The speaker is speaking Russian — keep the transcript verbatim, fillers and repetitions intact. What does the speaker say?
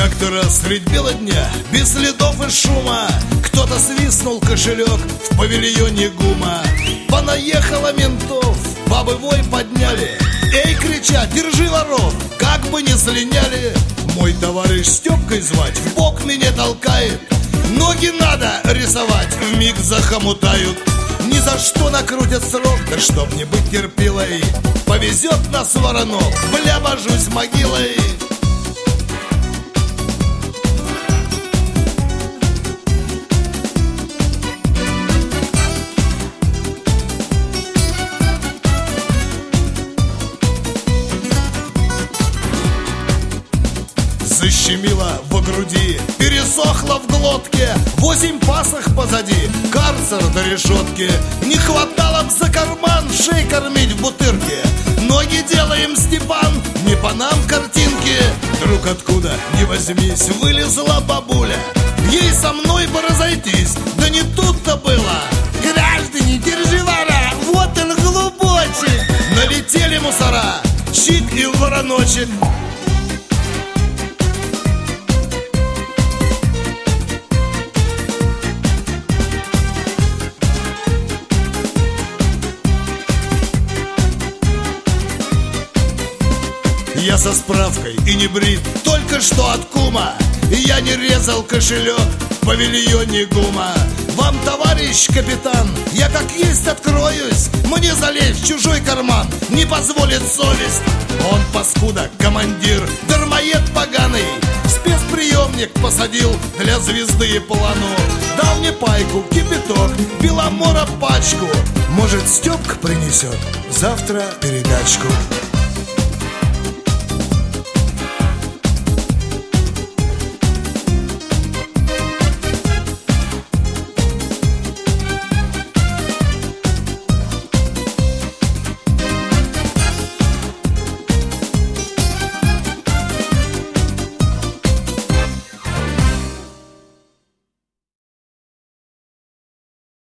Как-то раз средь бела дня, без следов и шума, кто-то свистнул кошелек в павильоне ГУМа. Понаехало ментов, бабы вой подняли. Эй, кричат, держи воров, как бы не слиняли. Мой товарищ Степкой звать, в бок меня толкает. Ноги надо рисовать, вмиг захомутают. Ни за что накрутят срок, да чтоб не быть терпилой. Повезет нас воронок, бля, божусь могилой. Защемило во груди, пересохло в глотке. Восемь пасах позади, карцер до решетки. Не хватало б за карман шей кормить в бутырке. Ноги делаем, Степан, не по нам картинки. Вдруг откуда ни возьмись вылезла бабуля. Ей со мной бы разойтись, да не тут-то было. Граждане, держи вора, вот он глубочек. Налетели мусора, щит и вороночек. Я со справкой и не брит, только что от кума. И я не резал кошелек в павильоне ГУМа. Вам, товарищ капитан, я как есть откроюсь. Мне залезть в чужой карман не позволит совесть. Он, паскуда, командир, дармоед поганый, спецприемник посадил для звезды и плану. Дал мне пайку, кипяток, Беломора пачку. Может, Степка принесет завтра передачку.